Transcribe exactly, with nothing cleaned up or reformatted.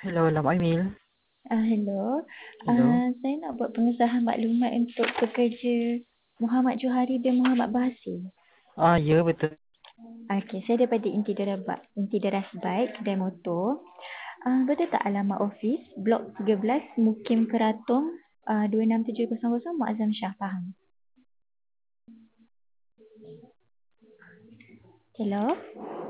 Hello, Lam Aimil. Ah, hello. Hello. Ah, saya nak buat pengesahan maklumat untuk pekerja Muhammad Johari dan Muhammad Bahasil. Ah, ya betul. Okey, saya daripada Inti Derabak, Inti Deras Bike dan Motor. Ah, betul tak alamat ofis Blok tiga belas Mukim Keratung ah, dua enam tujuh kosong kosong Muazzam Shah Pahang. Hello.